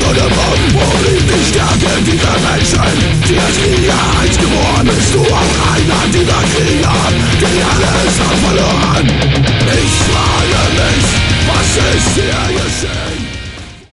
Boden, wo liegt die Stärke dieser Menschen? Die als Krieger eins geboren, bist du auch einer dieser Krieger, die alles haben verloren. Ich frage mich, was ist hier geschehen?